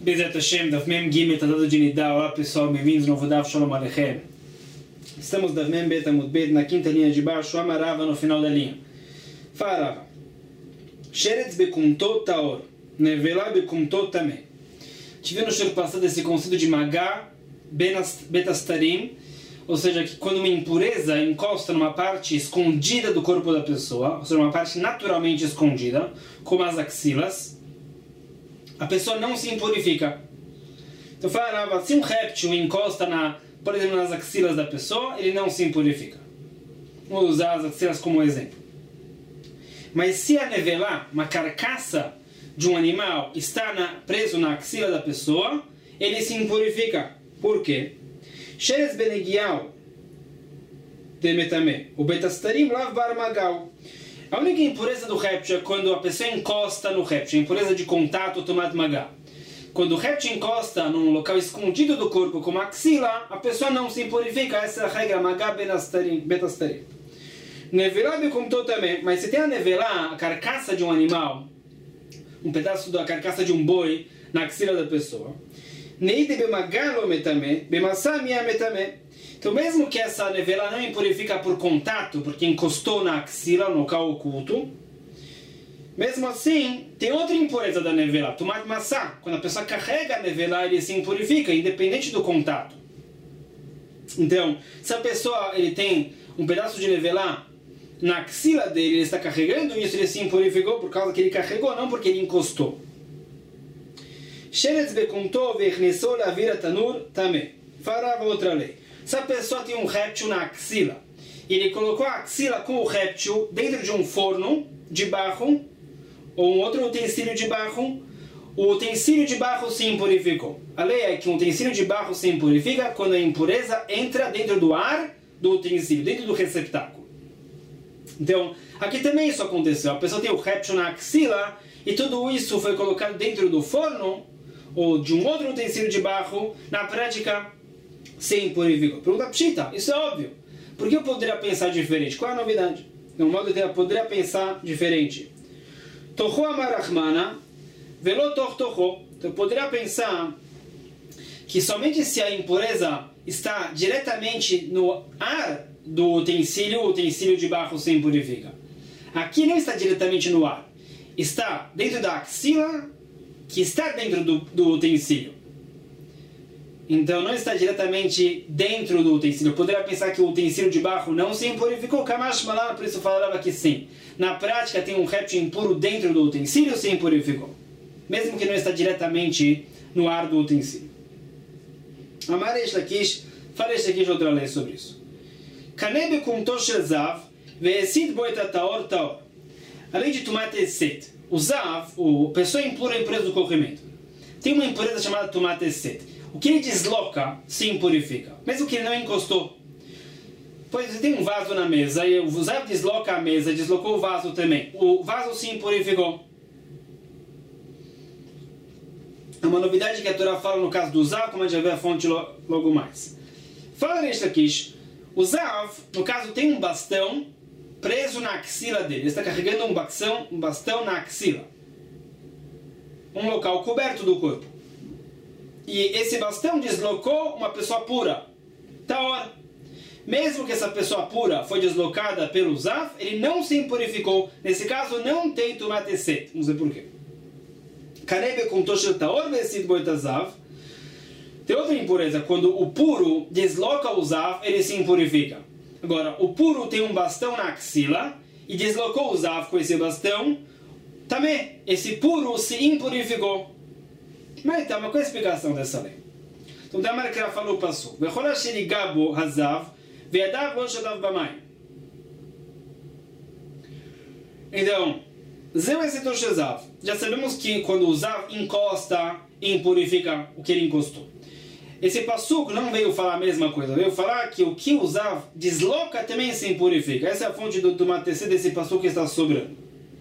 Bezat Hashem, Daf Mem Gimel, tratado de Nidá. Olá pessoal, bem-vindos no novo Daf Shalom Aleichem. Estamos Daf Mem Bet Amud Bet, na quinta linha de baixo, Amarava no final da linha. Farava Sheretz Bekumto Taor, Nevelá Bekumto Tameh. Tivemos no show passado esse conceito de Magá Betastarim, ou seja, que quando uma impureza encosta numa parte escondida do corpo da pessoa, ou seja, uma parte naturalmente escondida, como as axilas, a pessoa não se impurifica. Então falava, se um réptil encosta, por exemplo, nas axilas da pessoa, ele não se impurifica. Vou usar as axilas como exemplo. Mas se a nevelá, uma carcaça de um animal, está preso na axila da pessoa, ele se impurifica. Por quê? Sheretz benegial de metame, o betastarim lav bar magal. A única impureza do réptil é quando a pessoa encosta no réptil, a impureza de contato tomat magá. Quando o réptil encosta num local escondido do corpo, como a axila, a pessoa não se impurifica. Essa é a regra magá betastarim. Nevelá bekumto também, mas se tem a nevelá, a carcaça de um animal, um pedaço da carcaça de um boi na axila da pessoa, neide bemagalo metame, bemasamia metame. Então, mesmo que essa nevelá não impurifica por contato, porque encostou na axila, no local oculto, mesmo assim, tem outra impureza da nevelá, tomat massá. Quando a pessoa carrega a nevelá, ele se impurifica, independente do contato. Então, se a pessoa ele tem um pedaço de nevelá na axila dele, ele está carregando isso, ele se impurificou por causa que ele carregou, não porque ele encostou. Sheretz bekumto vechnesou lavira tanur tameh. Farava outra lei. Se a pessoa tem um réptil na axila, e ele colocou a axila com o réptil dentro de um forno de barro, ou um outro utensílio de barro, o utensílio de barro se impurificou. A lei é que um utensílio de barro se impurifica quando a impureza entra dentro do ar do utensílio, dentro do receptáculo. Então, aqui também isso aconteceu. A pessoa tem o réptil na axila, e tudo isso foi colocado dentro do forno, ou de um outro utensílio de barro, na prática se impurificou. Pergunta pshita, isso é óbvio. Por que eu poderia pensar diferente? Qual é a novidade? No modo de eu poderia pensar diferente. Tocho amarachmana, velo toch tocho. Então eu poderia pensar que somente se a impureza está diretamente no ar do utensílio, o utensílio de barro se impurifica. Aqui não está diretamente no ar. Está dentro da axila, que está dentro do utensílio. Então não está diretamente dentro do utensílio. Eu poderia pensar que o utensílio de barro não se impurificou. Kamash Malala, por isso falava que sim. Na prática tem um réptil impuro dentro do utensílio, se impurificou. Mesmo que não está diretamente no ar do utensílio. Amar Reish Lakish, fala Reish Lakish outra lei sobre isso. Kanebe kumto shel zav, ve'esit bo et taor taor. Além de tomate eset, o zav, a pessoa impura, a impureza do corrimento. Tem uma impureza chamada tomate eset. O que ele desloca se impurifica, mesmo que ele não encostou. Pois você tem um vaso na mesa e o zav desloca a mesa, deslocou o vaso também. O vaso se impurificou. É uma novidade que a Torá fala no caso do zav, como a gente vai ver a fonte logo mais. Fala Reish Lakish, o zav, no caso, tem um bastão preso na axila dele. Ele está carregando um bastão na axila. Um local coberto do corpo. E esse bastão deslocou uma pessoa pura. Taor. Mesmo que essa pessoa pura foi deslocada pelo zav, ele não se impurificou. Nesse caso, não tem tomate eset. Vamos ver por quê. Kanebe kumto shel taor ve'esit bo et zav. Tem outra impureza. Quando o puro desloca o zav, ele se impurifica. Agora, o puro tem um bastão na axila e deslocou o zav com esse bastão. Também, esse puro se impurificou. Mas então, qual é a explicação dessa lei? Então, da maneira que ela falou, passou. Então, já sabemos que quando o zav encosta, impurifica o que ele encostou. Esse passuco não veio falar a mesma coisa, veio falar que o que o zav desloca também se impurifica. Essa é a fonte do matecê desse passuco que está sobrando.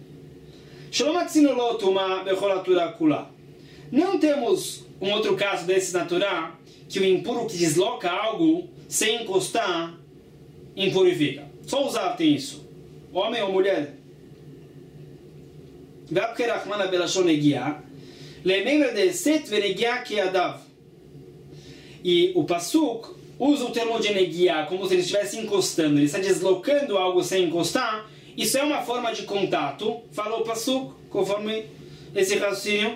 Não temos um outro caso desse na Torá, que o impuro que desloca algo sem encostar, impurifica. Só o zav tem isso. Homem ou mulher. Lemembra de Set venegia que adav. E o Pasuk usa o termo de negia como se ele estivesse encostando. Ele está deslocando algo sem encostar. Isso é uma forma de contato. Falou o Pasuk, conforme esse raciocínio.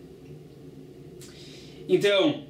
Então,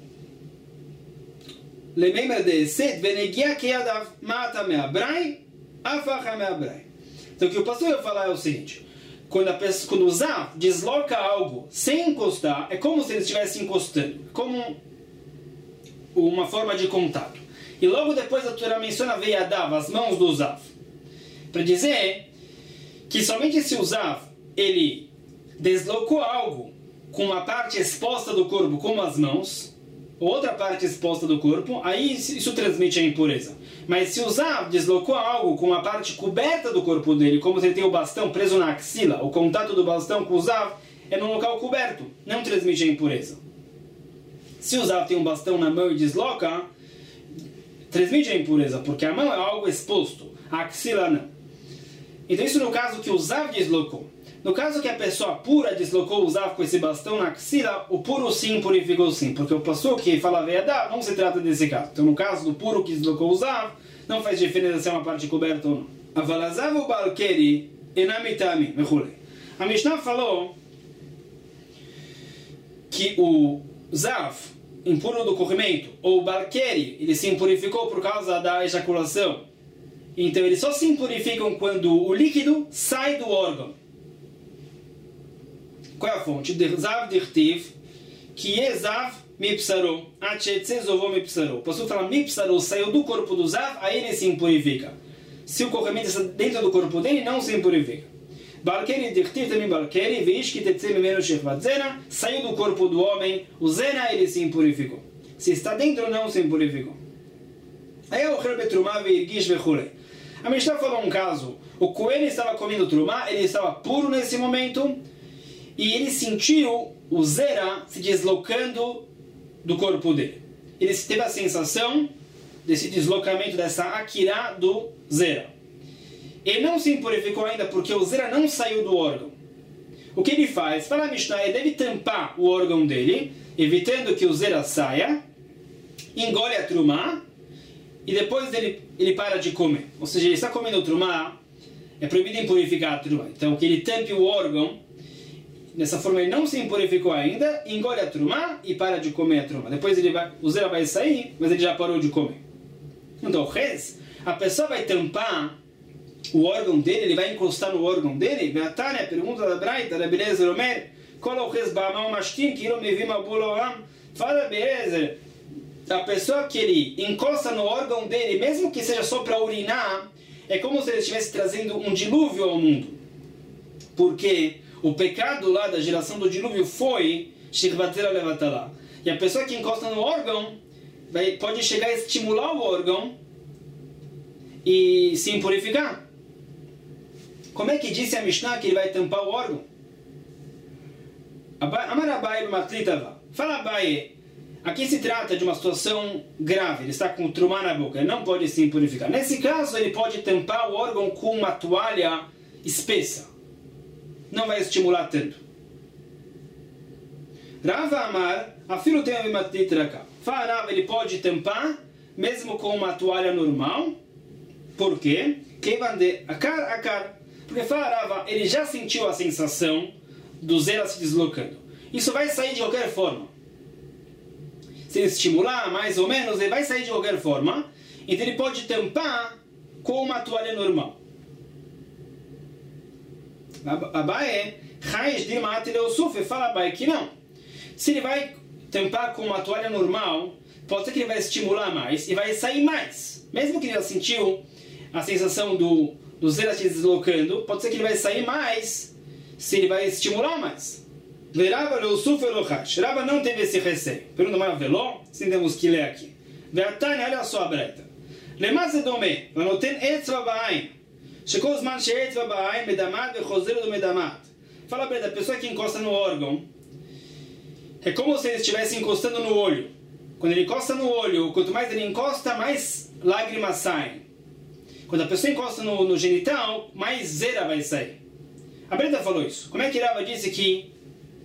Lemembra de Set venegia que adav. Mata me abrai, afacha me abrai. Então o que o pastor vai falar é o seguinte: quando o Zav desloca algo sem encostar, é como se ele estivesse encostando, como uma forma de contato. E logo depois a Torá menciona Veiadav, as mãos do Zav, para dizer que somente se o Zav ele deslocou algo com uma parte exposta do corpo, como as mãos, outra parte exposta do corpo, aí isso transmite a impureza. Mas se o Zav deslocou algo com a parte coberta do corpo dele, como se ele tem o bastão preso na axila, o contato do bastão com o Zav é num local coberto, não transmite a impureza. Se o Zav tem um bastão na mão e desloca, transmite a impureza, porque a mão é algo exposto, a axila não. Então isso no caso que o Zav deslocou. No caso que a pessoa pura deslocou o Zav com esse bastão na axila, o puro sim purificou sim, porque o pastor que fala Veiadav não se trata desse caso. Então no caso do puro que deslocou o Zav, não faz diferença se é uma parte coberta ou não. Avalazav o balkeri enamitami mechule. A Mishnah falou que o Zav, impuro do corrimento, ou o balkeri, ele se impurificou por causa da ejaculação. Então eles só se impurificam quando o líquido sai do órgão. Qual é a fonte? Zav dirtiv, que é Zav mipsaro, achetzezovo mipsaro. O pastor fala mipsaro, saiu do corpo do Zav, aí ele se impurifica. Se o corrimento está dentro do corpo dele, não se impurifica. Balkeri dirtiv também balkeri, veish que tetze mimeno shechvat zena, saiu do corpo do homem, o zena ele se impurificou. Se está dentro, não se impurificou. Aí o Rebbe Trumah veirgish vechulei. A Mishnah falou um caso, o coelho estava comendo Trumah, ele estava puro nesse momento, e ele sentiu o Zera se deslocando do corpo dele. Ele teve a sensação desse deslocamento, dessa Akira do Zera. Ele não se impurificou ainda porque o Zera não saiu do órgão. O que ele faz? Fala a Mishnah, ele deve tampar o órgão dele, evitando que o Zera saia, engole a Trumah, e depois ele para de comer. Ou seja, ele está comendo Trumah, é proibido impurificar a Trumah. Então, que ele tampe o órgão, dessa forma ele não se impurificou ainda, engole a Trumah e para de comer a Trumah. Depois o Zera vai sair, mas ele já parou de comer. Então, o Rez, a pessoa vai tampar o órgão dele, ele vai encostar no órgão dele. Veatânia, pergunta da Braita, da Berezer Omer, qual é o Rez Ba'amal Mashtim, que não me vi Mabuloam? Fala Berezer, a pessoa que ele encosta no órgão dele, mesmo que seja só para urinar, é como se ele estivesse trazendo um dilúvio ao mundo. Porque o pecado lá da geração do dilúvio foi Shirvatera Levatalá. E a pessoa que encosta no órgão pode chegar a estimular o órgão e se impurificar. Como é que disse a Mishnah que ele vai tampar o órgão? Amar Abai Matlitava. Fala Abai, aqui se trata de uma situação grave, ele está com o Trumah na boca, ele não pode se impurificar. Nesse caso, ele pode tampar o órgão com uma toalha espessa. Não vai estimular tanto. Rava Amar, afilo tem a Matlitra. Fala Rava, ele pode tampar, mesmo com uma toalha normal. Por quê? Porque fala Rava, ele já sentiu a sensação do Zera se deslocando. Isso vai sair de qualquer forma. Se ele estimular, mais ou menos, ele vai sair de qualquer forma. Então ele pode tampar com uma toalha normal. Abaye, Raiz de Matileusufe, fala Abaye que não. Se ele vai tampar com uma toalha normal, pode ser que ele vai estimular mais e vai sair mais. Mesmo que ele já sentiu a sensação do Zera se deslocando, pode ser que ele vai sair mais se ele vai estimular mais. Verava Leusufe Elochash. Rava não teve esse receio. Pergunta mais veló, sim temos que ler aqui. Veatânia, olha só a breita. Lemase dome, vanoten etzva ba'ain. Chegou os man she'etzva ba'ain, medamat vechozero do medamat. Fala breita, a pessoa que encosta no órgão, é como se ele estivesse encostando no olho. Quando ele encosta no olho, quanto mais ele encosta, mais lágrimas saem. Quando a pessoa encosta no genital, mais Zera vai sair. A Breda falou isso. Como é que Rava disse que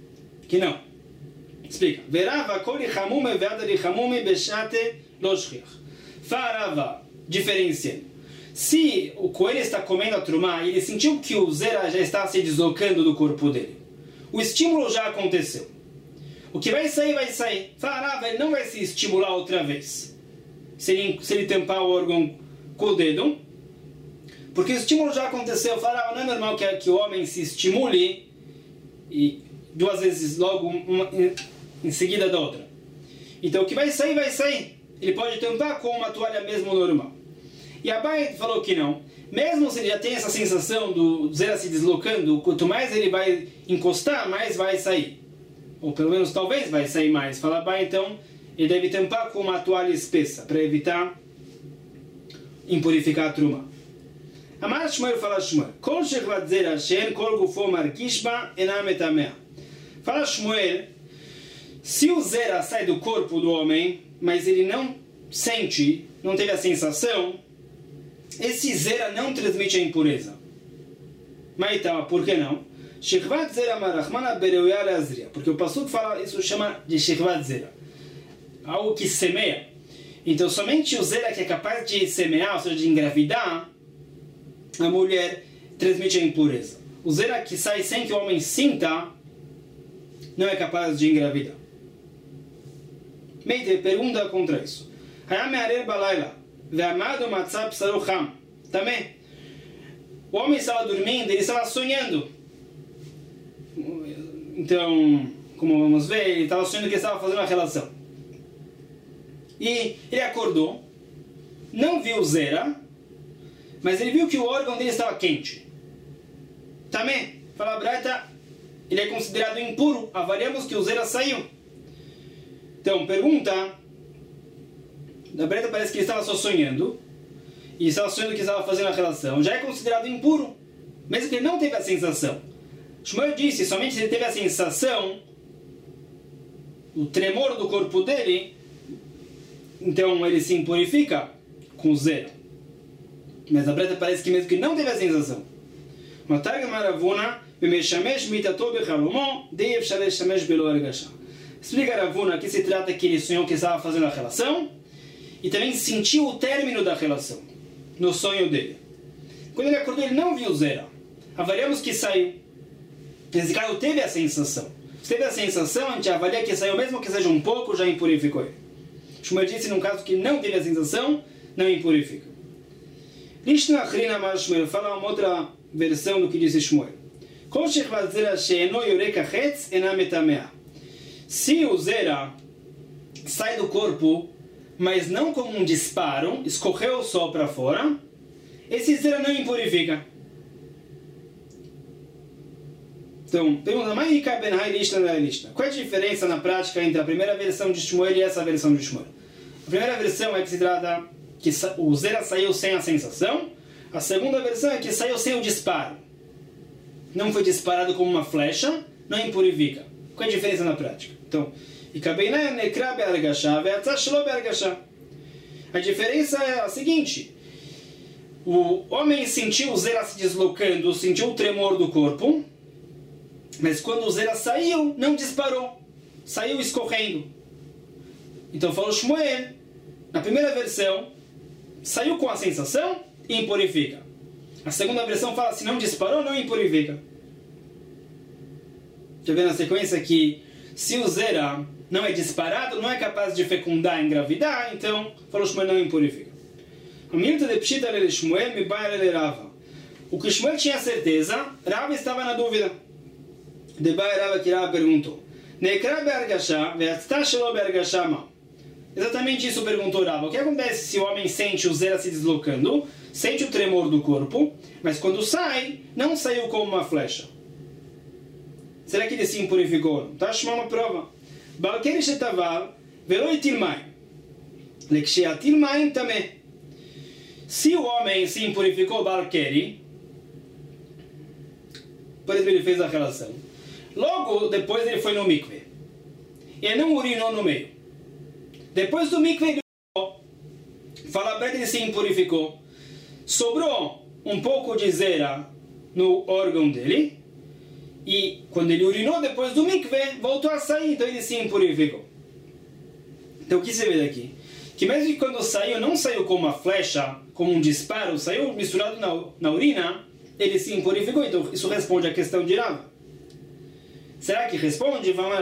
Que não. Explica. Verava koli chamume veada de chamume beshate loshchiach. Farava, diferenciando. Se o coelho está comendo a trumá e ele sentiu que o zera já está se deslocando do corpo dele, o estímulo já aconteceu. O que vai sair, vai sair. Farava, ele não vai se estimular outra vez. Se ele tampar o órgão com o dedo, porque o estímulo já aconteceu. Farava, não é normal que o homem se estimule e 2 vezes logo uma em seguida da outra. Então o que vai sair, vai sair. Ele pode tampar com uma toalha mesmo normal. E Abai falou que não. Mesmo se ele já tem essa sensação do zera se deslocando, quanto mais ele vai encostar, mais vai sair. Ou pelo menos talvez vai sair mais. Fala Abai, então ele deve tampar com uma toalha espessa para evitar impurificar a truma. Amar Shmuel fala Shmuel. Kol shechvat zera shen kol gufo markishba enam etamea. Fala Shmuel, se o zera sai do corpo do homem, mas ele não sente, não teve a sensação, esse zera não transmite a impureza. Mas então, por que não? Shechvat zera marachmana bereuya leazria. Porque o pasuk fala, isso chama de shechvat zera. Algo que semeia. Então, somente o zera que é capaz de semear, ou seja, de engravidar, a mulher transmite a impureza. O zera que sai sem que o homem sinta, não é capaz de engravidar. Meite pergunta contra isso. Hayam balayla. Ve'amado matzah psaru cham. Também. O homem estava dormindo, ele estava sonhando. Então, como vamos ver, ele estava sonhando que estava fazendo uma relação. E ele acordou, não viu zera, mas ele viu que o órgão dele estava quente. Também, fala a Braita, ele é considerado impuro. Avaliamos que o zera saiu. Então, pergunta, da Braita parece que ele estava só sonhando, e estava sonhando que estava fazendo a relação. Já é considerado impuro, mesmo que ele não teve a sensação. Shmuel disse, somente se ele teve a sensação, o tremor do corpo dele, então ele se impurifica com zera. Mas a Braita parece que mesmo que não teve a sensação. Matarga maravuna, bemeshamesh mitato bechalomon, deyev shalesh shamesh belo argasha. Explica a Ravuna que se trata que ele sonhou que estava fazendo a relação e também sentiu o término da relação no sonho dele. Quando ele acordou, ele não viu zera. Avaliamos que saiu. Nesse caso, teve a sensação. Se teve a sensação, a gente avalia que saiu, mesmo que seja um pouco, já impurificou ele. Shmuel disse, num caso que não teve a sensação, não impurifica. Lishna Achrina Mar Shmuel fala uma outra versão do que disse Shmuel. Kol shechvat zera she'eno yorek hachetz enam etamea. Se o zera sai do corpo, mas não como um disparo, escorreu só para fora, esse zera não impurifica. Então, pergunta, qual é a diferença na prática entre a primeira versão de Shmuel e essa versão de Shmuel? A primeira versão é que se trata que o zera saiu sem a sensação, a segunda versão é que saiu sem o disparo. Não foi disparado como uma flecha, não impurifica. Qual é a diferença na prática? Então, a diferença é a seguinte: o homem sentiu o zera se deslocando, sentiu o tremor do corpo, mas quando o zera saiu, não disparou, saiu escorrendo. Então falou Shmuel, na primeira versão, saiu com a sensação e impurifica. A segunda versão fala, se não disparou, não impurifica. Já vê na sequência que se o zera não é disparado, não é capaz de fecundar, engravidar, então, falou Shmuel, não impurifica. O que Shmuel tinha certeza, Rava estava na dúvida. Debai Rava que Rava perguntou. Exatamente isso perguntou Rava. O que acontece se o homem sente o zera se deslocando, sente o tremor do corpo, mas quando sai, não saiu como uma flecha? Será que ele se impurificou? Está a chamar uma prova. Balkeri shetaval velo itil maim. Leksheatil maim também. Se o homem se impurificou, Balkeri, por exemplo, ele fez a relação. Logo depois ele foi no mikve. Ele não urinou no meio. Depois do mikve, ele fala para ele se impurificou. Sobrou um pouco de zera no órgão dele. e quando ele urinou depois do mikveh, voltou a sair, então ele se impurificou. Então o que você vê daqui? Que mesmo que quando saiu, não saiu como uma flecha, como um disparo, saiu misturado na urina, ele se impurificou. Então isso responde à questão de Rava. Será que responde? Fala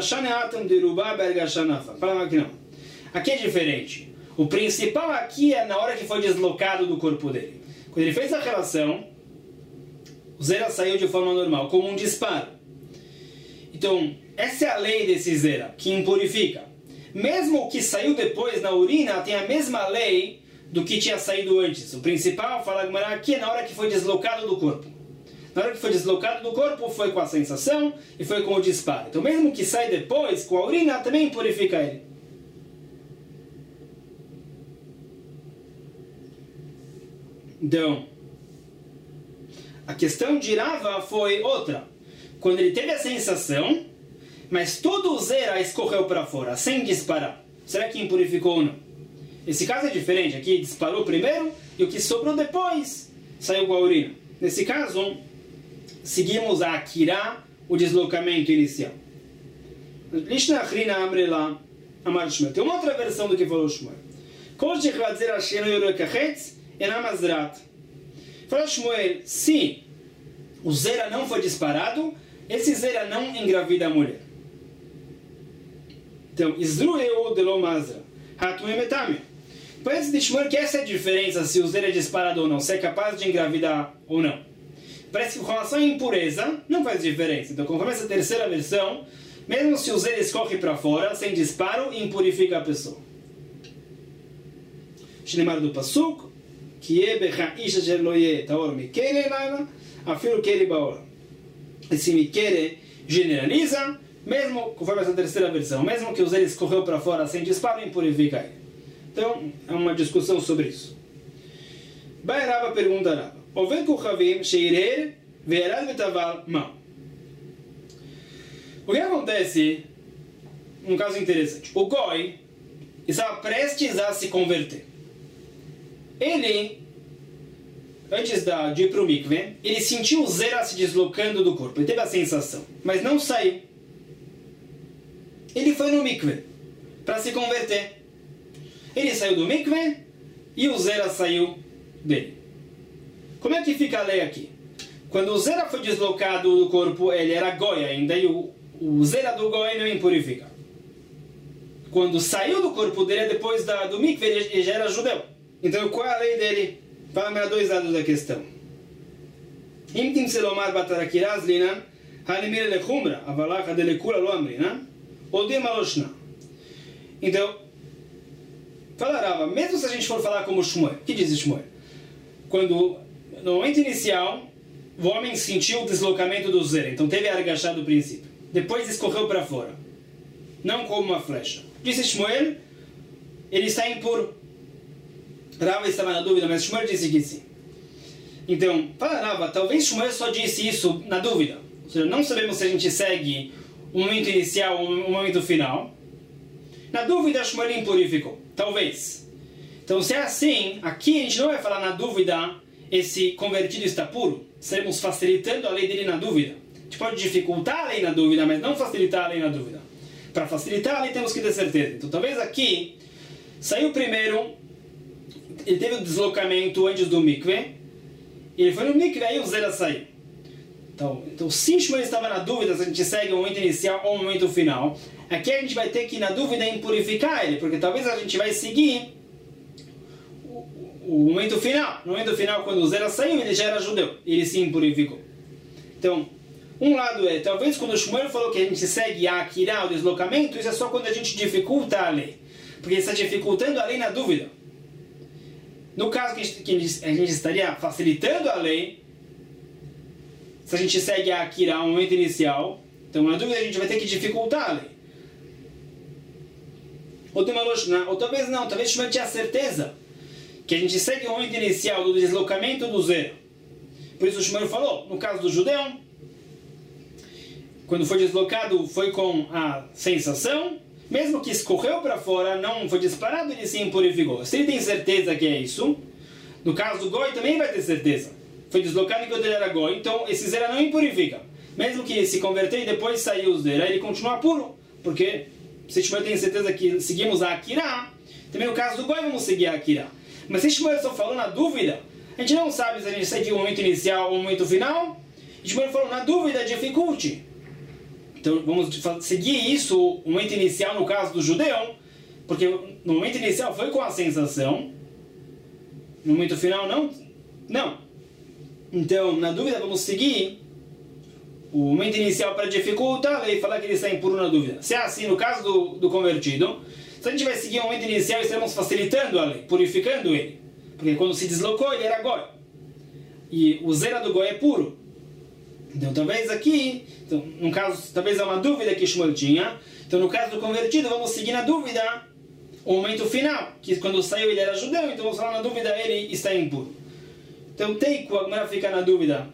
que não. Aqui é diferente. O principal aqui é na hora que foi deslocado do corpo dele. Quando ele fez a relação, o zera saiu de forma normal, como um disparo. Então, essa é a lei desse zera, que impurifica. Mesmo o que saiu depois na urina tem a mesma lei do que tinha saído antes. O principal, fala aqui, é na hora que foi deslocado do corpo. Na hora que foi deslocado do corpo, foi com a sensação e foi com o disparo. Então, mesmo que sai depois, com a urina, também impurifica ele. Então, a questão de Rava foi outra. Quando ele teve a sensação, mas todo o zera escorreu para fora, sem disparar. Será que impurificou ou não? Esse caso é diferente. Aqui disparou primeiro e o que sobrou depois saiu com a urina. Nesse caso, seguimos a Akira, o deslocamento inicial. Tem uma outra versão do que falou Shmuel. Fala Shmuel, se o zera não foi disparado, esse zera não engravida a mulher. Então, Izrueu de Lomazra, Hatuem Etamia. Parece de Shmuel que essa é a diferença se o zera é disparado ou não, se é capaz de engravidar ou não. Parece que com relação à impureza, não faz diferença. Então, conforme essa terceira versão, mesmo se o zera escorre para fora, sem disparo, impurifica a pessoa. Shnemar do Pasuk, esse mikere generaliza, mesmo conforme essa terceira versão, mesmo que o zera escorreu para fora sem disparo, impurifica ele. Então, é uma discussão sobre isso. Vai Rava pergunta a Rava. Oved kuchavim sheirer ve'erad vetaval ma. O que acontece, um caso interessante, o Goi estava prestes a se converter. Ele, antes de ir para o mikveh, ele sentiu o zera se deslocando do corpo, ele teve a sensação, mas não saiu. Ele foi no mikveh para se converter. Ele saiu do mikveh e o zera saiu dele. Como é que fica a lei aqui? Quando o zera foi deslocado do corpo, ele era goi ainda, e o zera do goi não impurifica. Quando saiu do corpo dele, depois do mikveh, ele já era judeu. Então, qual é a lei dele? Fala-me a dois lados da questão. Imtim selomar batarakiraz linan, halimir lechumra, avalach adelekula lo amrinan, odim aloshna. Então, fala Rava, mesmo se a gente for falar como Shmuel, o que diz Shmuel? Quando, no momento inicial, o homem sentiu o deslocamento do zera, então teve a argachá do princípio. Depois escorreu para fora, não como uma flecha. Disse Shmuel, ele está impuro. Rava estava na dúvida, mas Shmuel disse que sim. Então, fala Rava, talvez Shmuel só disse isso na dúvida. Ou seja, não sabemos se a gente segue o momento inicial ou o momento final. Na dúvida, Shmuel impurificou. Talvez. Então, se é assim, aqui a gente não vai falar na dúvida esse convertido está puro. Estaremos facilitando a lei dele na dúvida. A gente pode dificultar a lei na dúvida, mas não facilitar a lei na dúvida. Para facilitar a lei temos que ter certeza. Então, talvez aqui, saiu primeiro, ele teve o deslocamento antes do mikveh, ele foi no mikveh, aí o zera saiu. Então se Shmuel estava na dúvida se a gente segue o momento inicial ou o momento final, aqui a gente vai ter que, na dúvida, impurificar ele, porque talvez a gente vai seguir o momento final. No momento final, quando o zera saiu, ele já era judeu, ele se impurificou. Então, um lado é, talvez quando o Shmuel falou que a gente segue a Akira, o deslocamento, isso é só quando a gente dificulta a lei, porque ele está dificultando a lei na dúvida. No caso que a gente estaria facilitando a lei, se a gente segue a Akira, o momento inicial, então na dúvida a gente vai ter que dificultar a lei. Ou talvez não, talvez Shmuel tinha certeza que a gente segue o momento inicial do deslocamento do zera. Por isso o Shmuel falou, no caso do judeu, quando foi deslocado foi com a sensação, mesmo que escorreu para fora, não foi disparado, ele se impurificou. Se ele tem certeza que é isso, no caso do goi também vai ter certeza. Foi deslocado enquanto ele era goi, então esse zera não impurifica. mesmo que se converteu e depois saiu zera, ele continua puro, porque se Shmuel tem certeza que seguimos a Akira, também no caso do Goi vamos seguir a Akira. Mas se Shmuel só falou na dúvida, a gente não sabe se a gente segue o momento inicial ou o momento final, e Shmuel falou na dúvida, dificulte. Então vamos seguir isso, o momento inicial no caso do judeu, porque no momento inicial foi com a sensação, no momento final não. Então, na dúvida, vamos seguir o momento inicial para dificultar e falar que ele está impuro na dúvida. Se é assim, no caso do convertido, se a gente vai seguir o momento inicial, estaremos facilitando a lei, purificando ele. Porque quando se deslocou, ele era goi. E o zera do goi é puro. Então, talvez aqui, no caso, talvez é uma dúvida que Shmuel tinha. Então, no caso do convertido, vamos seguir na dúvida o momento final, que quando saiu ele era judeu, então vamos falar na dúvida, ele está impuro. Então, Teiku, agora fica na dúvida.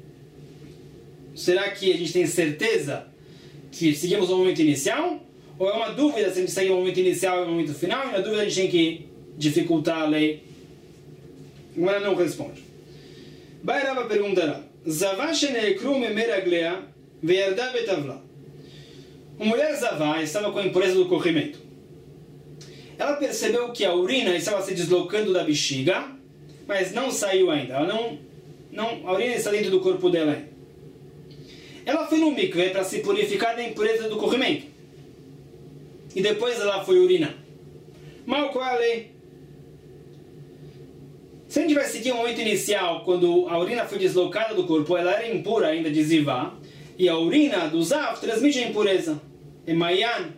Será que a gente tem certeza que seguimos o momento inicial? Ou é uma dúvida se a gente segue o momento inicial e o momento final? E na dúvida a gente tem que dificultar a lei. Agora não responde. Bairava perguntará. Zavá sheneekru memeraglea ve'yarda betavla. Uma mulher Zavá estava com a impureza do corrimento. Ela percebeu que a urina estava se deslocando da bexiga, mas não saiu ainda. A urina está dentro do corpo dela ainda. Ela foi no mikve para se purificar da impureza do corrimento. E depois ela foi urinar. Mal qual é a lei? Se a gente vai seguir o momento inicial, quando a urina foi deslocada do corpo, ela era impura ainda de zivá, e a urina do zav transmite a impureza. É mayan.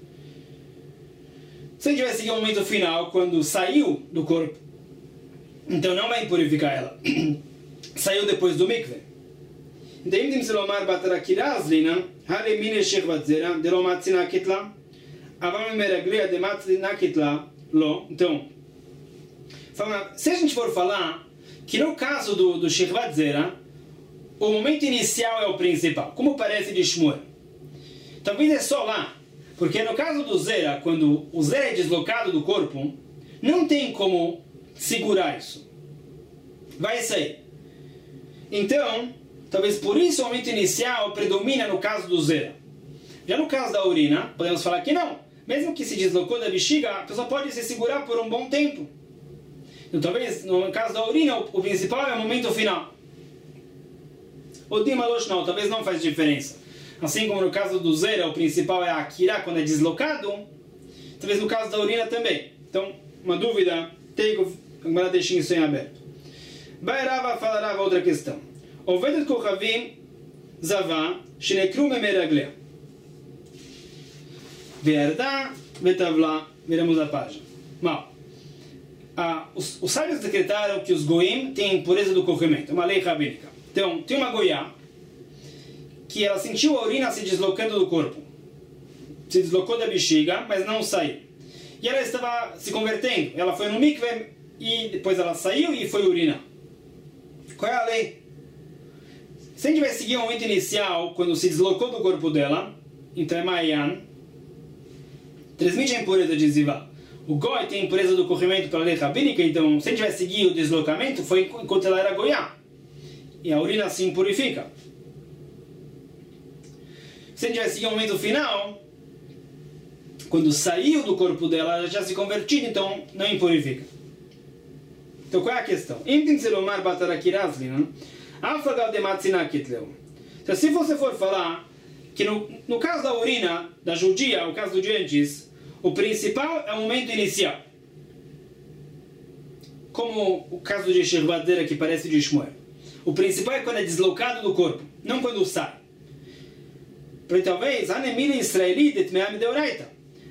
Se a gente vai seguir o momento final, quando saiu do corpo, então não vai purificar ela. Saiu depois do mikve. Então, אם תמצא לומר בתרקירה הזלינה, הרי מיני שכבת זרע, דלא מצינא כתלה, אבל ממרגליה דמצינא כתלה, לא. Então, se a gente for falar que no caso do Shechvat Zera, o momento inicial é o principal, como parece de Shmuel. Talvez é só lá, porque no caso do Zera, quando o Zera é deslocado do corpo, não tem como segurar isso. Vai sair. Então, talvez por isso o momento inicial predomina no caso do Zera. Já no caso da urina, podemos falar que não. Mesmo que se deslocou da bexiga, a pessoa pode se segurar por um bom tempo. Então, talvez, no caso da urina, o principal é o momento final. O Dimalosh não, talvez não faz diferença. Assim como no caso do Zera, o principal é a Akira, quando é deslocado, talvez no caso da urina também. Então, uma dúvida, agora deixem isso em aberto. Bairava falarava outra questão. Ovedet Kochavim Zavá Shenekru Memeraglea. Ve'yarda betavla. Viramos a página. Mal. Os sábios decretaram que os goim têm impureza do corrimento, uma lei rabínica. Então, tem uma goiá que ela sentiu a urina se deslocando do corpo. Se deslocou da bexiga, mas não saiu. E ela estava se convertendo. Ela foi no mikve e depois ela saiu e foi urinar. Qual é a lei? Se a gente vai seguir o momento inicial, quando se deslocou do corpo dela, então é Mayan, transmite a impureza de Zivá. O Goi tem impureza do corrimento pela lei rabínica, então se a gente vai seguir o deslocamento, foi enquanto ela era Goiá. E a urina se impurifica. Se a gente vai seguir o momento final, quando saiu do corpo dela, ela já se convertiu, então não impurifica. Então qual é a questão? Então se você for falar que no caso da urina, da judia, o caso do de antes, o principal é o momento inicial. Como o caso de Shechvat Zera que parece de Shmuel. O principal é quando é deslocado do corpo, não quando sai. Porque talvez, Hanemila Israeli detmeam deoraita.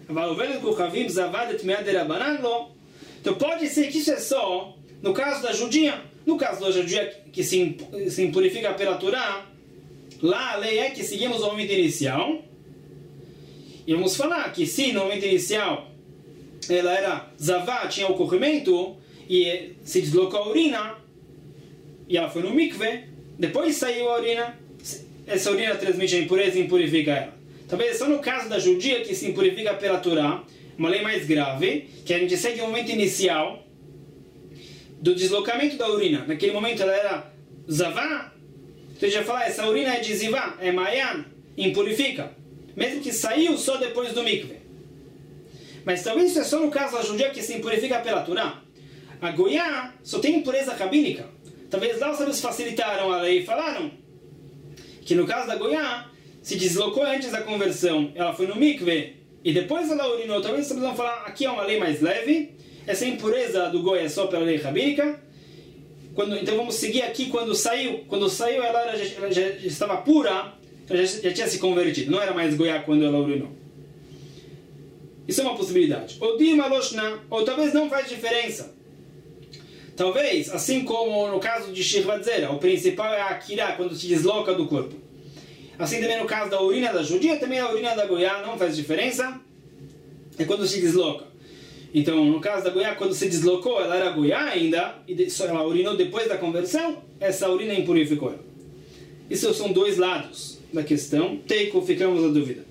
Então pode ser que isso é só no caso da judia. No caso da judia que se impurifica pela Torá, lá a lei é que seguimos o momento inicial. E vamos falar que se no momento inicial ela era zavá, tinha o corrimento, e se deslocou a urina, e ela foi no mikve, depois saiu a urina, essa urina transmite a impureza e impurifica ela. Talvez só no caso da judia que se impurifica pela Torá, uma lei mais grave, que a gente segue o momento inicial do deslocamento da urina. Naquele momento ela era zavá, Então já falar, essa urina é de zivá, é mayan, impurifica. Mesmo que saiu só depois do mikve. Mas talvez isso é só no caso da judia que se impurifica pela Torá. A Goiá só tem impureza rabínica. Talvez lá os sábios facilitaram a lei e falaram que no caso da Goiá, se deslocou antes da conversão, ela foi no mikve e depois ela urinou. Talvez os sábios vão falar, aqui é uma lei mais leve, essa impureza do Goiá é só pela lei rabínica. Então vamos seguir aqui quando saiu. Quando saiu ela já estava pura, ela já tinha se convertido. Não era mais Goiá quando ela urinou. Isso é uma possibilidade. Ou Dima Loshna, ou talvez não faz diferença. Talvez, assim como no caso de Shirvat Zera, o principal é a Akira, quando se desloca do corpo. Assim também no caso da urina da judia, também a urina da Goiá não faz diferença. É quando se desloca. Então, no caso da Goiá, quando se deslocou, ela era Goiá ainda, e ela urinou depois da conversão, essa urina impurificou ela. Isso são dois lados da questão. Teiko, ficamos na dúvida.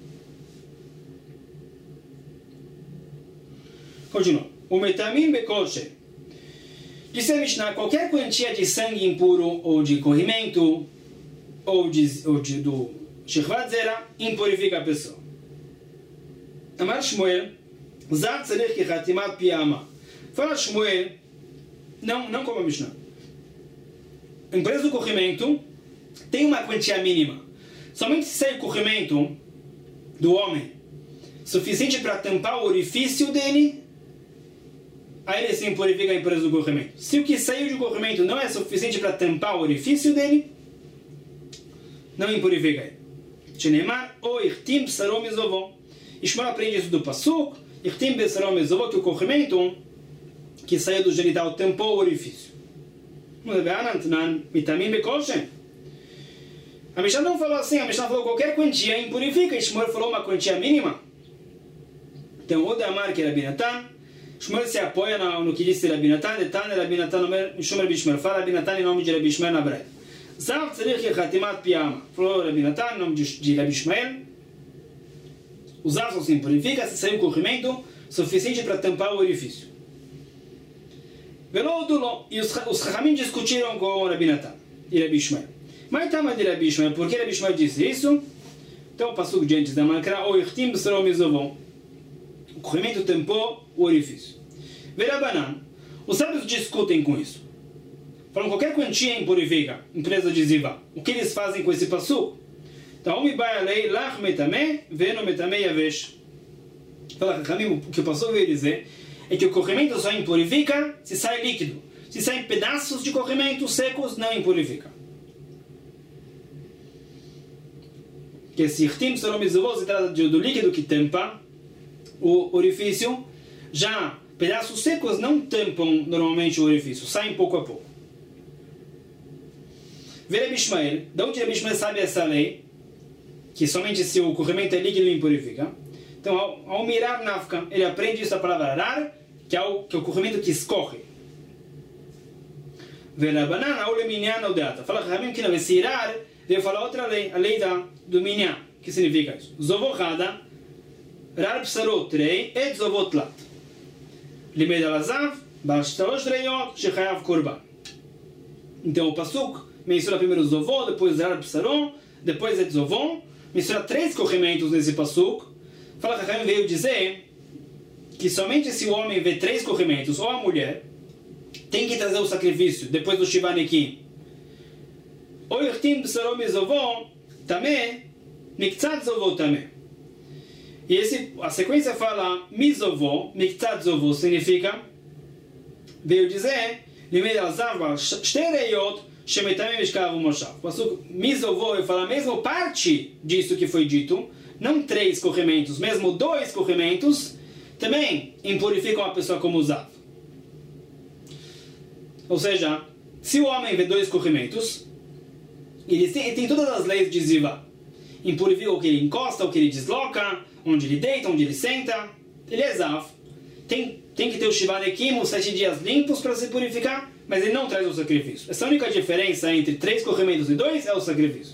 Continua. O metamim bekolche. Disse a Mishnah, qualquer quantia de sangue impuro, ou de corrimento, ou do Shirvat Zera, impurifica a pessoa. Amar Shmuel, Zav tzarich ki chatimat piyama. Fala Shmuel, não como a Mishnah. A impureza do corrimento tem uma quantia mínima. Somente se sai o corrimento do homem suficiente para tampar o orifício dele, aí ele se impurifica a impureza do corrimento. Se o que saiu do corrimento não é suficiente para tampar o orifício dele, não impurifica ele. Shenemar, o irtim psarom mizovó. Ishmael aprende isso do Pasuk, irtim psarom mizovó, que o corrimento que saiu do genital tampou o orifício. A Mishnah não falou assim, a Mishnah falou qualquer quantia impurifica, e Shmuel falou uma quantia mínima. Então, o Damar, que era Binatan, Shmuel se apoia no que disse Rabi Natan, Detan, Rabi Natan, Mishum Rabi Shmuel, fala Rabi Natan em nome de Rabi Shmuel na Braita. Zav tzarich ki chatimat piyama, falou Rabi Natan em nome de Rabi Shmuel. O zav só se impurifica se sair um corrimento suficiente para tampar o orifício. Velo dulo, e os Chachamim discutiram com Rabi Natan e Rabi Shmuel. Mas tama de Rabi Shmuel, por que Rabi Shmuel disse isso? Então o passuco de antes da Mankra, o irtim b'sarom mizovon. O corrimento tampou o orifício. Verabanan, os sábios discutem com isso. Falam qualquer quantia impurifica, impureza de zivá. O que eles fazem com esse passuco? Então, lach metame, veno metame yavesh. Fala, o que o passuco veio dizer é que o corrimento só impurifica se sai líquido. Se saem pedaços de corrimento secos, não impurifica. Que esse irtim psarom mizovó se trata do líquido que tampa o orifício. Já pedaços secos não tampam normalmente o orifício, saem pouco a pouco. Vê Rabi Shmuel, de onde Rabi Shmuel sabe essa lei, que somente se o corrimento é líquido impurifica. Então, ao mirar nafka, ele aprende isso a palavra arar, que é o corrimento que escorre. Vê Rabanan, aule minyan ou deata. Fala Rahamim que não é irar, veio falar outra lei, a lei do minyan. O que significa isso? Zovochada, rar psarot rei, et zovot lat. Limed alazav, bal shtalosh reiot, shechayav korban. Então o pasuk menciona primeiro zovó, depois rar psaron, depois et zovon. Menciona 3 corrimentos nesse pasuk. Fala que Rahamim veio dizer que somente se o homem vê 3 corrimentos, ou a mulher, tem que trazer o sacrifício depois do Shivanekim. Ou irtim psaron mizovon, também, miktzat zovó também. E a sequência fala mizovó, miktzat zovó, significa, veio dizer, limed al-zav shtereyot, shemetamim eshkav umoshav. Mizovó, eu falo mesmo parte disso que foi dito, não 3 corrimentos, mesmo 2 corrimentos, também impurificam a pessoa como zav. Ou seja, se o homem vê 2 corrimentos, ele tem todas as leis de zivá. Impurifica o que ele encosta, o que ele desloca, onde ele deita, onde ele senta. Ele é zav. Tem que ter o Shivanekim, os 7 dias limpos para se purificar, mas ele não traz o sacrifício. Essa única diferença entre 3 corrimentos e 2 é o sacrifício.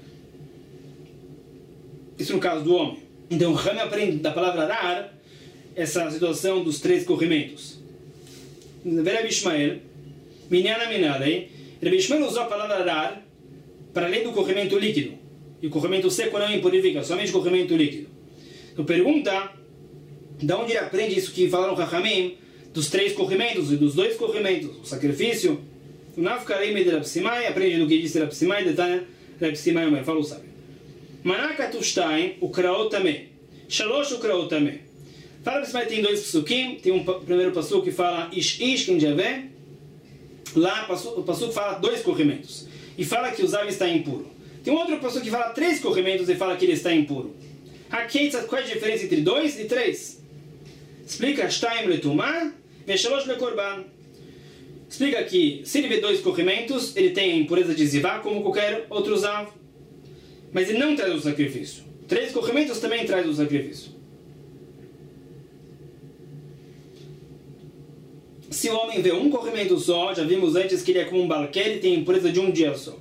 Isso no caso do homem. Então, o Rami aprende da palavra arar essa situação dos 3 corrimentos. Vê Rabi Ishmael, Minyana Minadei. Rabi Ishmael usou a palavra arar para além do corrimento líquido. E o corrimento seco não impurifica, somente o corrimento líquido. Então pergunta, de onde ele aprende isso que falaram Chachamim, dos 3 corrimentos e dos 2 corrimentos, o sacrifício? O Nafkarei de Rapsimai aprende do que disse Rapsimai, detalhe Rapsimai, mas fala o sábio. Manakatushtaim, o Kraot também. Shalosh, o Kraot também. Fala Rapsimai tem 2 psukim, tem um primeiro pasuk que fala Ish, quem já vê. Lá o pasuk fala 2 corrimentos. E fala que o Zav está impuro. Tem um outro pasuk que fala 3 corrimentos e fala que ele está impuro. Qual é a diferença entre 2 e 3? Explica Shtaim letumah ve shalosh lekorban. Explica que se ele vê 2 corrimentos, ele tem a impureza de zivá como qualquer outro zav. Mas ele não traz o sacrifício. 3 corrimentos também traz o sacrifício. Se o homem vê um corrimento só, já vimos antes que ele é como um balquer, ele tem impureza de um dia só.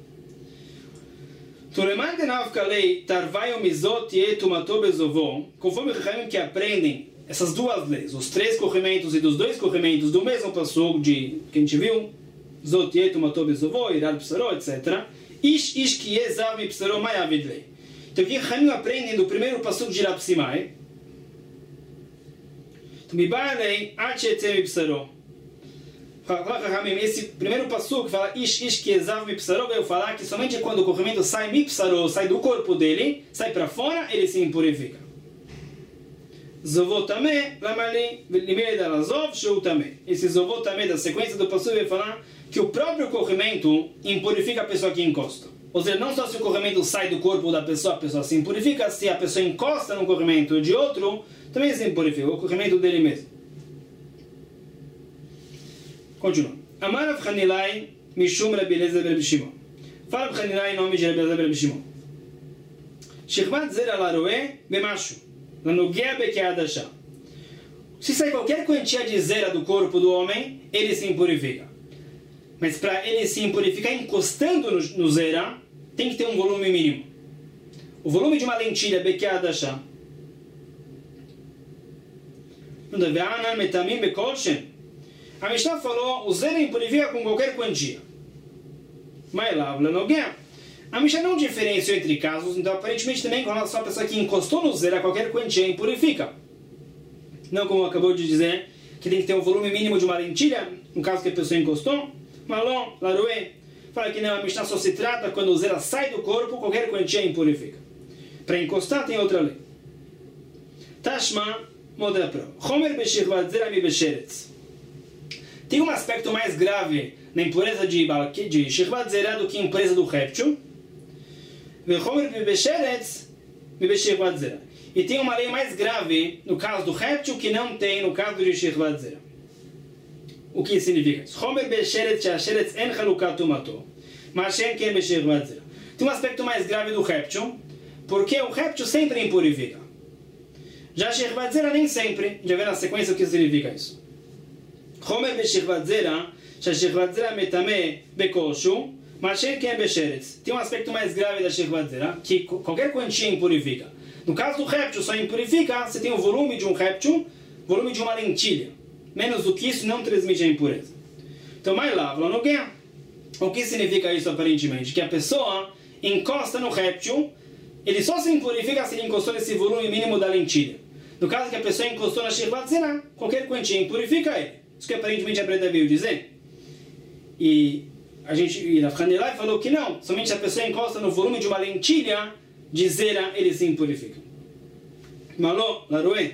Conforme os Chachamim que aprendem essas 2 leis, os 3 corrimentos e dos 2 corrimentos do mesmo passuco de que a gente viu, Zot yetu mato bezovo, irar psaro, etc. Ish ki yezav mi psaro mai avidlei. Então o que os Chachamim aprendem do primeiro passuco de Rapsimai? Mi ba'alei ad she'etzeh mi psaro. Esse primeiro passuco que fala Ish ki yezav mi psaro, veio falar que somente quando o corrimento sai mi psaro, sai do corpo dele, sai para fora, ele se impurifica. Zovot tameh, lamali, limei da lazov, sheu tameh. Esse zovot tameh da sequência do passuco vai falar que o próprio corrimento impurifica a pessoa que encosta. Ou seja, não só se o corrimento sai do corpo da pessoa, a pessoa se impurifica, se a pessoa encosta no corrimento de outro, também se impurifica, o corrimento dele mesmo. Continua. Amar Rav Hanilai mishum Rabi Eliezer ben Shimon. Fala Rav Hanilai em nome de Rabi Eliezer ben Shimon. Shechvat zera laroe bemashu. Lanogea bekeadasha. Se sai qualquer quantia de zera do corpo do homem, ele se impurifica. Mas para ele se impurificar encostando no zera, tem que ter um volume mínimo. O volume de uma lentilha bekeadasha. Ve'anan metamim bekolshem. A Mishnah falou, o zera impurifica com qualquer quantia. Mas lá, a Mishnah não diferenciou entre casos, então aparentemente também com relação à pessoa que encostou no zera, qualquer quantia impurifica. Não como acabou de dizer, que tem que ter um volume mínimo de uma lentilha, no caso que a pessoa encostou. Malon, laruê, fala que não, a Mishnah só se trata quando o zera sai do corpo, qualquer quantia impurifica. Para encostar tem outra lei. Tashma, moda prova. Homer beshirvat zera mi besheretz. Tem um aspecto mais grave na impureza de Shechvat Zera do que a impureza do réptil. E tem uma lei mais grave no caso do réptil que não tem no caso de Shechvat Zera. O que significa isso? Tem um aspecto mais grave do réptil, porque o réptil sempre impurifica. Já Shechvat Zera nem sempre. Já vê na sequência o que significa isso. Homer beshechvat zera, shechvat zera metame bekoshu, mashen ken besheretz. Tem um aspecto mais grave da shechvat zera, que qualquer quantia impurifica. No caso do réptil, só impurifica se tem o volume de um réptil, volume de uma lentilha. Menos do que isso, não transmite a impureza. Então, mais lá, o que significa isso aparentemente? Que a pessoa encosta no réptil, ele só se impurifica se ele encostou nesse volume mínimo da lentilha. No caso que a pessoa encostou na shechvat zera, qualquer quantia impurifica ele. Isso que aparentemente a Breda veio dizer. E Rav Hanilai falou que não. Somente se a pessoa encosta no volume de uma lentilha de zera, ele se impurifica. Malô, laruê.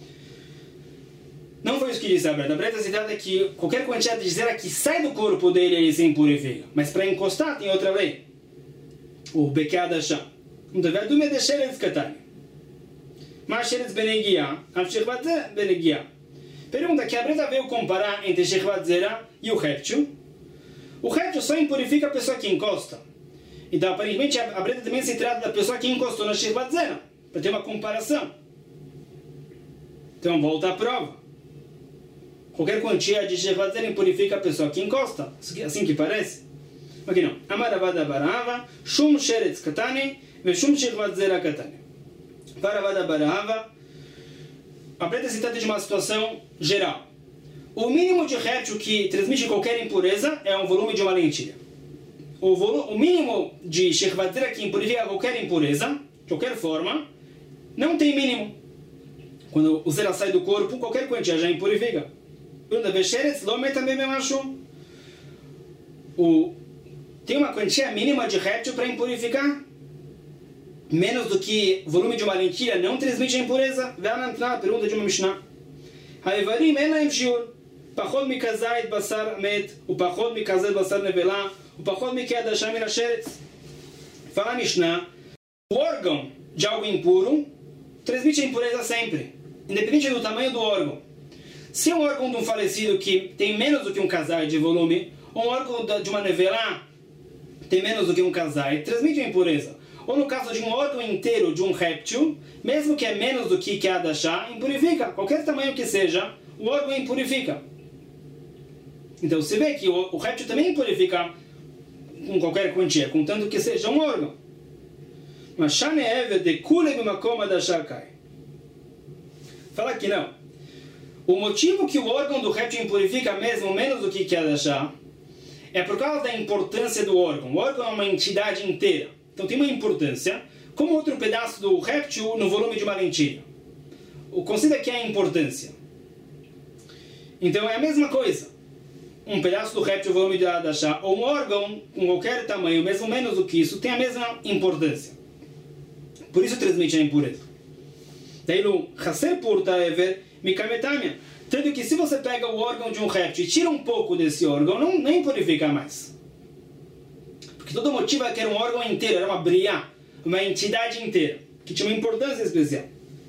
Não foi isso que disse a Breda. A Breda se trata que qualquer quantidade de zera que sai do corpo dele, ele se impurifica. Mas para encostar tem outra lei. O bekeadasha. Então, vai do medesheretz katani. Mas sheretz benegia, avshechvat zera benegia. Pergunta que a Breda veio comparar entre Shechvat Zera e o réptil. O réptil só impurifica a pessoa que encosta. Então, aparentemente, a Breda também se trata da pessoa que encostou na Shechvat Zera, para ter uma comparação. Então, volta à prova. Qualquer quantia de Shechvat Zera impurifica a pessoa que encosta. Assim que parece. Aqui não. Amaravada barava, shum sheretz katani, ve shum Shechvat Zera katani. Paravada barava. A Breda se trata de uma situação geral. O mínimo de réptil que transmite qualquer impureza é um volume de uma lentilha. o mínimo de Shechvat Zera que impurifica qualquer impureza, de qualquer forma, não tem mínimo. Quando o Zera sai do corpo, qualquer quantia já impurifica. Tem uma quantia mínima de réptil para impurificar. Menos do que o volume de uma lentilha não transmite a impureza. Pergunta de uma Mishnah. Haivarim enaim shiur. Pachod mikazait basar met. O pachod mikazait basar nevelá. O pachod mikiadasham minasheretz. Fala a Mishnah. O órgão de algo impuro transmite a impureza sempre, independente do tamanho do órgão. Se é um órgão de um falecido que tem menos do que um kazait de volume, ou um órgão de uma nevelá tem menos do que um kazait, transmite a impureza. Ou no caso de um órgão inteiro de um réptil, mesmo que é menos do que a dashá, impurifica. Qualquer tamanho que seja, o órgão impurifica. Então você vê que o réptil também impurifica com qualquer quantia, contanto que seja um órgão. Mas Shaneev de Kulem Makoma dashá cai. Fala que não. O motivo que o órgão do réptil impurifica mesmo menos do que a dashá é por causa da importância do órgão. O órgão é uma entidade inteira. Então tem uma importância, como outro pedaço do réptil no volume de uma lentilha. O conceito aqui é a importância. Então é a mesma coisa. Um pedaço do réptil no volume da dashá, ou um órgão com qualquer tamanho, mesmo menos do que isso, tem a mesma importância. Por isso transmite a impureza. Daí no Haser Purta Ever Mikametamia. Tanto que se você pega o órgão de um réptil e tira um pouco desse órgão, não impurifica mais. Porque todo motivo é que era um órgão inteiro, era uma briá, uma entidade inteira, que tinha uma importância especial.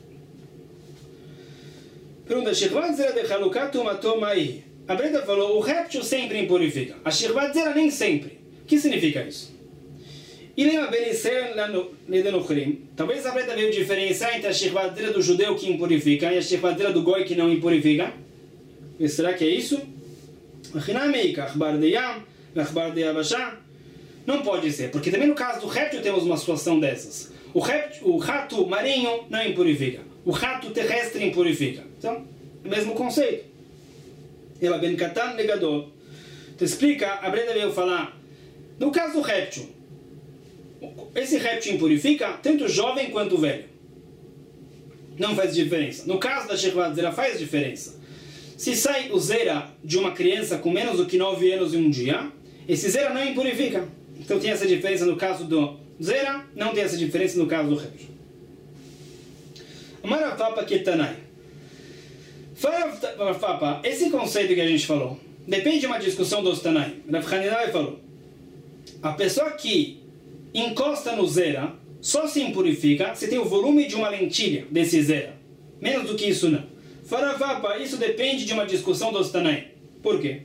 Pergunta, Shechvat Zera de Halukat Umatomai. A Brenda falou, o réptil sempre impurifica. A Shechvat Zera nem sempre. O que significa isso? E lembra Benisser lá no Nedanuchrim. Talvez a Brenda veio diferenciar entre a Shechvat Zera do judeu que impurifica e a Shechvat Zera do goi que não impurifica. E será que é isso? Não pode ser, porque também no caso do réptil temos uma situação dessas. O rato marinho não impurifica. O rato terrestre impurifica. Então, é o mesmo conceito. Ela ben katan negador. Então explica, a Brenda veio falar, no caso do réptil, esse réptil impurifica tanto jovem quanto velho. Não faz diferença. No caso da Shechvat Zera faz diferença. Se sai o Zera de uma criança com menos do que 9 anos e um dia, esse Zera não impurifica. Então tem essa diferença no caso do Zera, não tem essa diferença no caso do réptil. Marafapa Ketanai. Marafapa, esse conceito que a gente falou, depende de uma discussão dos Tanai. Rav Hanina falou, a pessoa que encosta no Zera só se impurifica se tem o volume de uma lentilha desse Zera. Menos do que isso não. Farafapa, isso depende de uma discussão dos Tanai. Por quê?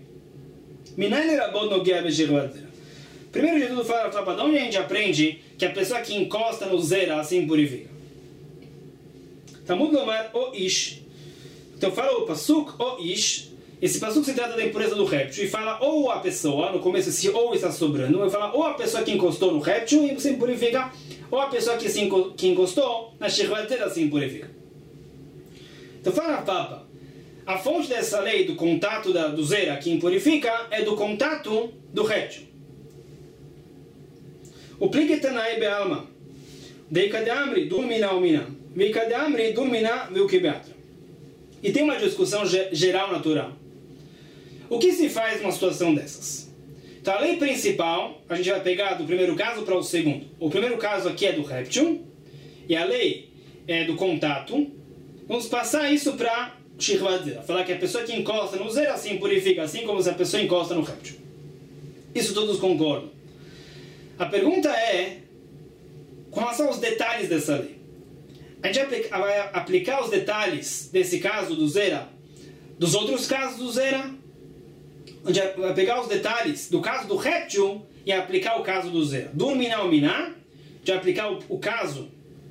Primeiro de tudo, Farafapa, de onde a gente aprende que a pessoa que encosta no Zera se impurifica? Talmud Lomar o Ish. Então fala o Pasuk o Ish. Esse Pasuk se trata da impureza do réptil e fala ou a pessoa, no começo esse ou está sobrando, vai falar ou a pessoa que encostou no réptil e se impurifica, ou a pessoa que encostou na Shechvat Zera se impurifica. Então fala a Papa, a fonte dessa lei do contato do Zera que impurifica é do contato do réptil. O Pliketanai Bealma, Deikadamri Durmina Umina, Veikadamri Durmina Vilkibeatra. E tem uma discussão geral natural. O que se faz numa situação dessas? Então a lei principal, a gente vai pegar do primeiro caso para o segundo. O primeiro caso aqui é do réptil, e a lei é do contato. Vamos passar isso para Shechvat Zera. Falar que a pessoa que encosta no Zera se impurifica, assim como se a pessoa encosta no réptil. Isso todos concordam. A pergunta é, com relação aos detalhes dessa lei. A gente vai aplicar os detalhes desse caso do Zera, dos outros casos do Zera. A gente vai pegar os detalhes do caso do réptil e aplicar o caso do Zera. Durminá ou miná, de aplicar o caso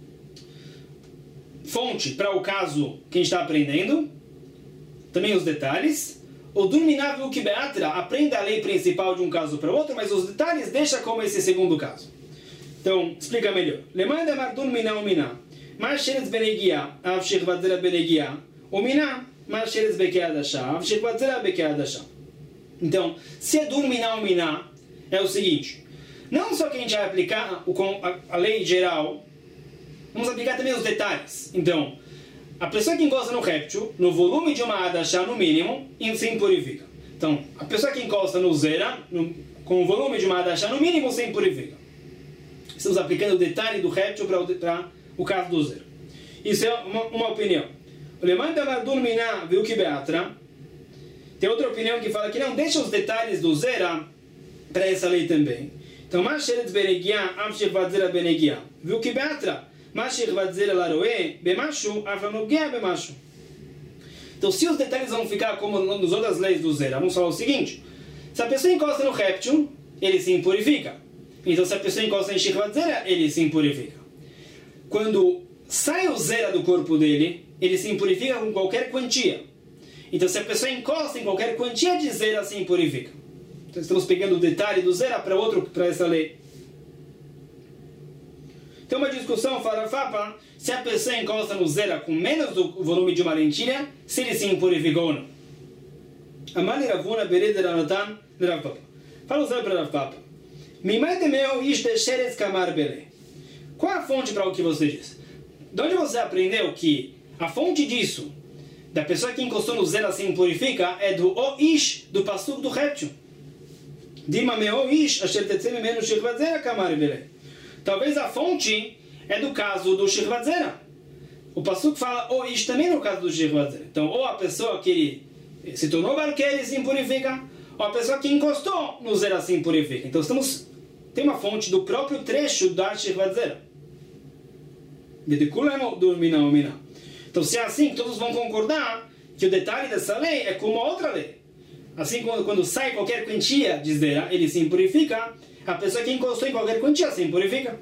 fonte para o caso que a gente está aprendendo, também os detalhes. O Durminá viu que Beatra aprenda a lei principal de um caso para o outro, mas os detalhes deixa como esse segundo caso. Então, explica melhor. Lemanda mar Durminá ou miná. Mas Sheretz benegia, av Shechvat Zera benegia, ou miná, mas Sheretz bekeadashá, av Shechvat Zera bekeadashá. Então, se é Durminá ou miná, é o seguinte. Não só que a gente vai aplicar a lei geral, vamos aplicar também os detalhes. Então, a pessoa que encosta no réptil, no volume de uma adachá no mínimo, se impurifica. Então, a pessoa que encosta no zera, com o volume de uma adachá no mínimo, se impurifica. Estamos aplicando o detalhe do réptil para o caso do zera. Isso é uma opinião. O Lemanta Madun Miná viu que Beatra. Tem outra opinião que fala que não, deixa os detalhes do zera para essa lei também. Então, Masheretz Benegiah, Amshech Vadzera Benegiah. Viu que Beatra? Masheretz Vadzera Laroe, Bemashu, Afranugia Bemashu. Então, se os detalhes vão ficar como nas outras leis do zera, vamos falar o seguinte: se a pessoa encosta no réptil, ele se impurifica. Então, se a pessoa encosta em Shechvat Zera, ele se impurifica. Quando sai o zera do corpo dele, ele se impurifica com qualquer quantia. Então, se a pessoa encosta em qualquer quantia de zera, se impurifica. Então, estamos pegando o detalhe do zera para essa lei. Tem uma discussão, Farafapa, se a pessoa encosta no zera com menos do volume de uma lentilha, se ele se impurificou ou não. Amali Ravuna Bered Ranatan Rav Papa. Fala o zera para Rav Papa. Mimai temeu ish desheres kamar bele. Qual é a fonte para o que você diz? De onde você aprendeu que a fonte disso, da pessoa que encostou no zera se impurifica, é do o ish, do pasuk do réptil? Dima meo ish asher tetzem mimenu shechvat zera kamar bele. Talvez a fonte é do caso do Shechvat Zera. O pasuk fala o ish também no caso do Shechvat Zera. Então, ou a pessoa que se tornou barquê, ele se impurifica, ou a pessoa que encostou no zera se impurifica. Então, tem uma fonte do próprio trecho da Shechvat Zera. Então, se é assim, todos vão concordar que o detalhe dessa lei é como a outra lei. Assim, quando sai qualquer quantia de zera, ele se impurifica. A pessoa que encostou em qualquer quantia se impurifica.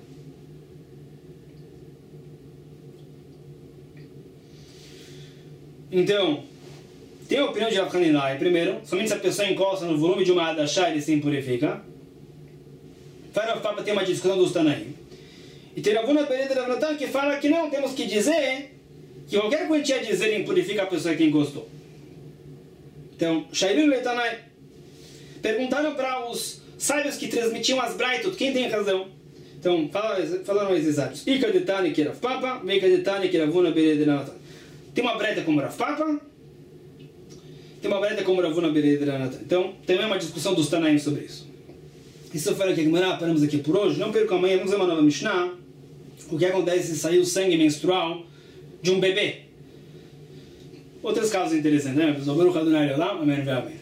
Então, tem a opinião de Rav Hanilai. Primeiro, somente se a pessoa encosta no volume de uma adachá, ele se impurifica. Rav Papa tem uma discussão dos Tanaim. E tem Ravuna Bered Rav Natan que fala que não, temos que dizer que qualquer quantia de zera impurifica a pessoa que encostou. Então, Shairim Letanai perguntaram para os sábios que transmitiam as braitot, quem tem razão? Então, falaram esses sábios. Ika detane que Rav Papa, meika detane que Ravuna Bered Rav Natan. Tem uma breta como Rav Papa, tem uma breta como Ravuna Bered Rav Natan. Então, também é uma discussão dos Tanaim sobre isso. Isso foi aqui, paramos aqui por hoje. Não percam amanhã, vamos ver uma nova Mishnah. O que acontece se sair o sangue menstrual de um bebê. Outros casos interessantes, né? Baruch Adonai Olam, amém.